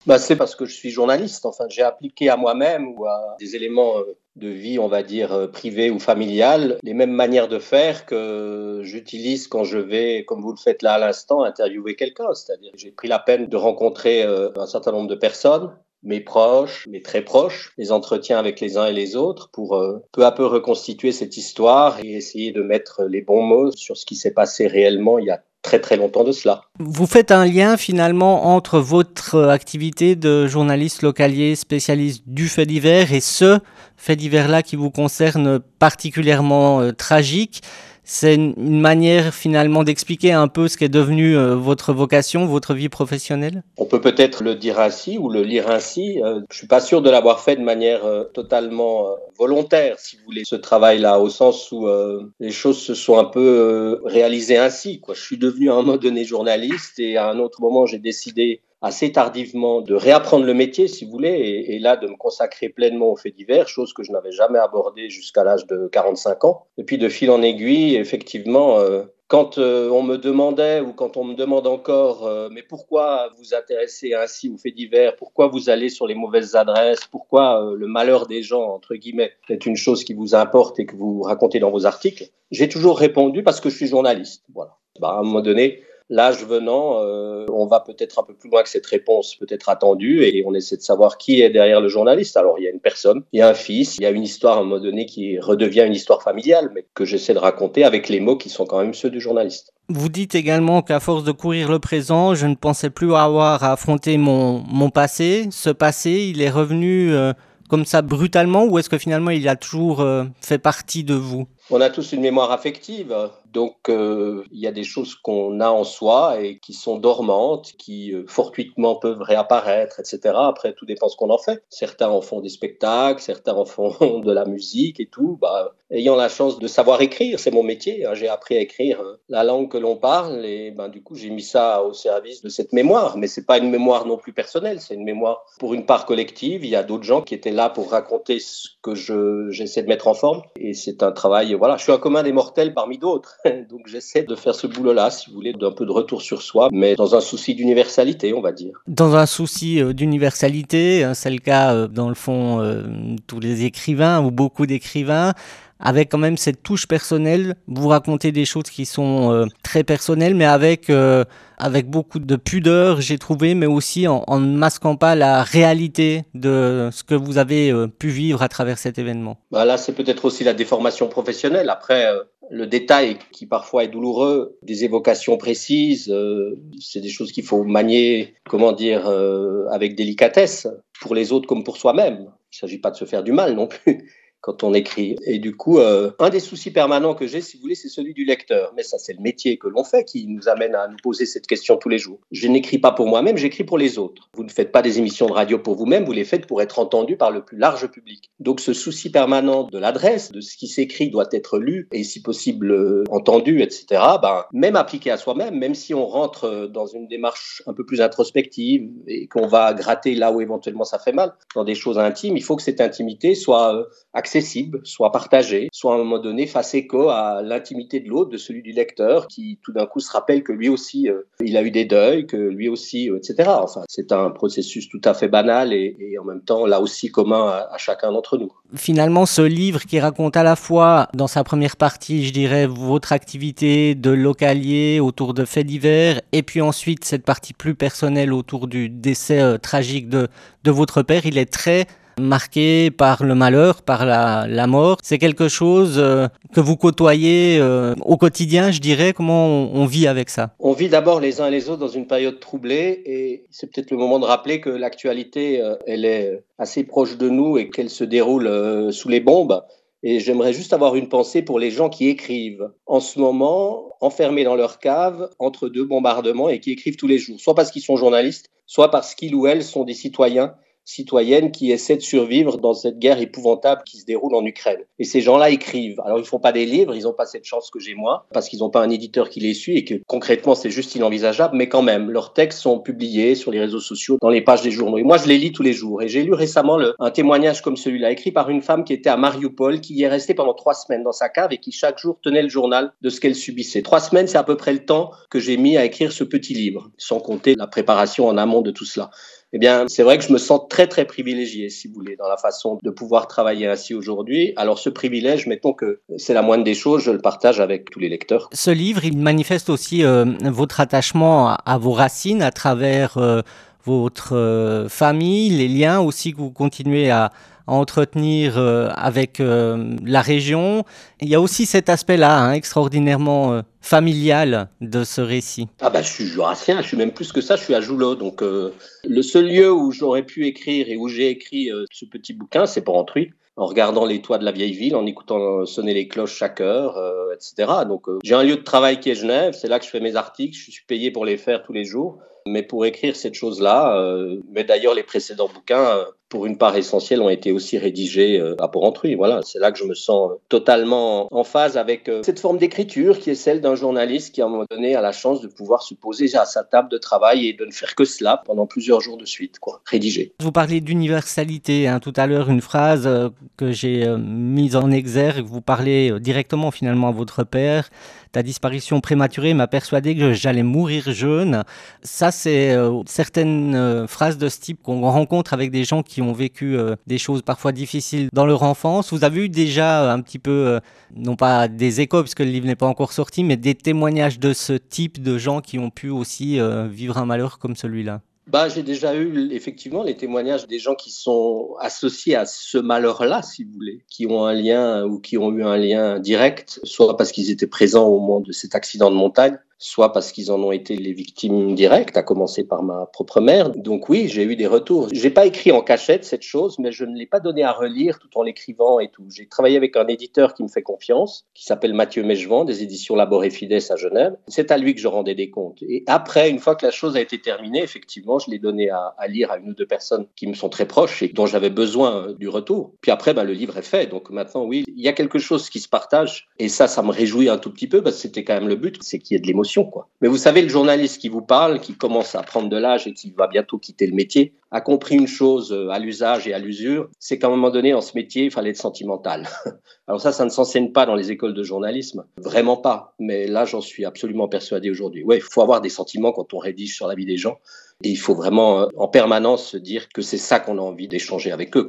C'est parce que je suis journaliste. Enfin, j'ai appliqué à moi-même ou à des éléments de vie, on va dire, privée ou familiale, les mêmes manières de faire que j'utilise quand je vais, comme vous le faites là à l'instant, interviewer quelqu'un. C'est-à-dire que j'ai pris la peine de rencontrer un certain nombre de personnes, mes proches, mes très proches, les entretiens avec les uns et les autres pour peu à peu reconstituer cette histoire et essayer de mettre les bons mots sur ce qui s'est passé réellement il y a très très longtemps de cela. Vous faites un lien finalement entre votre activité de journaliste localier spécialiste du fait divers et ce fait divers-là qui vous concerne particulièrement tragique. C'est une manière finalement d'expliquer un peu ce qui est devenu votre vocation, votre vie professionnelle? On peut peut-être le dire ainsi ou le lire ainsi. Je suis pas sûr de l'avoir fait de manière totalement volontaire, si vous voulez, ce travail-là, au sens où les choses se sont un peu réalisées ainsi, quoi. Je suis devenu à un moment donné journaliste et à un autre moment, j'ai décidé assez tardivement de réapprendre le métier, si vous voulez, et là de me consacrer pleinement aux faits divers, chose que je n'avais jamais abordée jusqu'à l'âge de 45 ans. Et puis de fil en aiguille, effectivement, quand on me demandait ou quand on me demande encore mais pourquoi vous intéressez ainsi aux faits divers, pourquoi vous allez sur les mauvaises adresses, pourquoi le malheur des gens, entre guillemets, est une chose qui vous importe et que vous racontez dans vos articles, j'ai toujours répondu parce que je suis journaliste. Voilà. À un moment donné, l'âge venant, on va peut-être un peu plus loin que cette réponse peut être attendue et on essaie de savoir qui est derrière le journaliste. Alors, il y a une personne, il y a un fils, il y a une histoire à un moment donné qui redevient une histoire familiale, mais que j'essaie de raconter avec les mots qui sont quand même ceux du journaliste. Vous dites également qu'à force de courir le présent, je ne pensais plus avoir à affronter mon passé. Ce passé, il est revenu comme ça brutalement ou est-ce que finalement il a toujours fait partie de vous? On a tous une mémoire affective, donc il y a des choses qu'on a en soi et qui sont dormantes, qui fortuitement peuvent réapparaître, etc. Après, tout dépend ce qu'on en fait. Certains en font des spectacles, certains en font de la musique et tout. Ayant la chance de savoir écrire, c'est mon métier, hein, j'ai appris à écrire la langue que l'on parle et du coup j'ai mis ça au service de cette mémoire. Mais c'est pas une mémoire non plus personnelle, c'est une mémoire pour une part collective. Il y a d'autres gens qui étaient là pour raconter ce que j'essaie de mettre en forme et c'est un travail. Voilà, je suis un commun des mortels parmi d'autres, donc j'essaie de faire ce boulot-là, si vous voulez, d'un peu de retour sur soi, mais dans un souci d'universalité, on va dire. Dans un souci d'universalité, c'est le cas dans le fond tous les écrivains ou beaucoup d'écrivains, avec quand même cette touche personnelle. Vous racontez des choses qui sont très personnelles, mais avec beaucoup de pudeur, j'ai trouvé, mais aussi en ne masquant pas la réalité de ce que vous avez pu vivre à travers cet événement. Là, c'est peut-être aussi la déformation professionnelle. Après, le détail qui parfois est douloureux, des évocations précises, c'est des choses qu'il faut manier, comment dire, avec délicatesse, pour les autres comme pour soi-même. Il ne s'agit pas de se faire du mal non plus quand on écrit. Et du coup, un des soucis permanents que j'ai, si vous voulez, c'est celui du lecteur. Mais ça, c'est le métier que l'on fait qui nous amène à nous poser cette question tous les jours. Je n'écris pas pour moi-même, j'écris pour les autres. Vous ne faites pas des émissions de radio pour vous-même, vous les faites pour être entendu par le plus large public. Donc ce souci permanent de l'adresse, de ce qui s'écrit doit être lu et si possible entendu, etc. Même appliqué à soi-même, même si on rentre dans une démarche un peu plus introspective et qu'on va gratter là où éventuellement ça fait mal, dans des choses intimes, il faut que cette intimité soit accessible, soit partagé, soit à un moment donné fasse écho à l'intimité de l'autre, de celui du lecteur, qui tout d'un coup se rappelle que lui aussi, il a eu des deuils, que lui aussi, etc. Enfin, c'est un processus tout à fait banal et en même temps, là aussi, commun à chacun d'entre nous. Finalement, ce livre qui raconte à la fois, dans sa première partie, je dirais, votre activité de localier autour de faits divers, et puis ensuite cette partie plus personnelle autour du décès tragique de votre père, il est très marqué par le malheur, par la mort. C'est quelque chose que vous côtoyez au quotidien, je dirais. Comment on vit avec ça? On vit d'abord les uns et les autres dans une période troublée et c'est peut-être le moment de rappeler que l'actualité, elle est assez proche de nous et qu'elle se déroule sous les bombes. Et j'aimerais juste avoir une pensée pour les gens qui écrivent en ce moment, enfermés dans leur cave entre deux bombardements et qui écrivent tous les jours, soit parce qu'ils sont journalistes, soit parce qu'ils ou elles sont des citoyennes qui essaient de survivre dans cette guerre épouvantable qui se déroule en Ukraine. Et ces gens-là écrivent. Alors, ils font pas des livres, ils n'ont pas cette chance que j'ai moi, parce qu'ils n'ont pas un éditeur qui les suit et que concrètement, c'est juste inenvisageable, mais quand même, leurs textes sont publiés sur les réseaux sociaux, dans les pages des journaux. Et moi, je les lis tous les jours. Et j'ai lu récemment un témoignage comme celui-là, écrit par une femme qui était à Mariupol, qui y est restée pendant 3 semaines dans sa cave et qui chaque jour tenait le journal de ce qu'elle subissait. 3 semaines, c'est à peu près le temps que j'ai mis à écrire ce petit livre, sans compter la préparation en amont de tout cela. Eh bien, c'est vrai que je me sens très, très privilégié, si vous voulez, dans la façon de pouvoir travailler ainsi aujourd'hui. Alors, ce privilège, mettons que c'est la moindre des choses, je le partage avec tous les lecteurs. Ce livre, il manifeste aussi votre attachement à vos racines à travers votre famille, les liens aussi que vous continuez à entretenir avec la région. Il y a aussi cet aspect-là, hein, extraordinairement familial de ce récit. Ah bah, je suis jurassien, je suis même plus que ça, je suis à Joulot. Donc, le seul lieu où j'aurais pu écrire et où j'ai écrit ce petit bouquin, c'est Porrentruy, en regardant les toits de la vieille ville, en écoutant sonner les cloches chaque heure, etc. Donc, j'ai un lieu de travail qui est Genève, c'est là que je fais mes articles, je suis payé pour les faire tous les jours. Mais pour écrire cette chose-là, mais d'ailleurs les précédents bouquins, pour une part essentielle, ont été aussi rédigés à Porrentruy. Voilà, c'est là que je me sens totalement en phase avec cette forme d'écriture qui est celle d'un journaliste qui, à un moment donné, a la chance de pouvoir se poser à sa table de travail et de ne faire que cela pendant plusieurs jours de suite, quoi, rédiger. Vous parlez d'universalité, hein, tout à l'heure, une phrase que j'ai mise en exergue. Vous parlez directement finalement à votre père. Ta disparition prématurée m'a persuadé que j'allais mourir jeune. Ça, c'est certaines phrases de ce type qu'on rencontre avec des gens qui ont vécu des choses parfois difficiles dans leur enfance. Vous avez eu déjà un petit peu, non pas des échos, puisque le livre n'est pas encore sorti, mais des témoignages de ce type de gens qui ont pu aussi vivre un malheur comme celui-là? Bah, j'ai déjà eu effectivement les témoignages des gens qui sont associés à ce malheur-là, si vous voulez, qui ont un lien ou qui ont eu un lien direct, soit parce qu'ils étaient présents au moment de cet accident de montagne, soit parce qu'ils en ont été les victimes directes, à commencer par ma propre mère. Donc oui, j'ai eu des retours. J'ai pas écrit en cachette cette chose, mais je ne l'ai pas donné à relire tout en l'écrivant et tout. J'ai travaillé avec un éditeur qui me fait confiance, qui s'appelle Mathieu Mechevant, des éditions Labor et Fides à Genève. C'est à lui que je rendais des comptes. Et après, une fois que la chose a été terminée, effectivement, je l'ai donné à lire à une ou deux personnes qui me sont très proches et dont j'avais besoin du retour. Puis après, le livre est fait. Donc maintenant, oui, il y a quelque chose qui se partage. Et ça me réjouit un tout petit peu parce que c'était quand même le but, c'est qu'il y ait de l'émotion. Quoi. Mais vous savez, le journaliste qui vous parle, qui commence à prendre de l'âge et qui va bientôt quitter le métier, a compris une chose à l'usage et à l'usure, c'est qu'à un moment donné, dans ce métier, il fallait être sentimental. Alors ça ne s'enseigne pas dans les écoles de journalisme, vraiment pas. Mais là, j'en suis absolument persuadé aujourd'hui. Ouais, il faut avoir des sentiments quand on rédige sur la vie des gens. Et il faut vraiment en permanence se dire que c'est ça qu'on a envie d'échanger avec eux.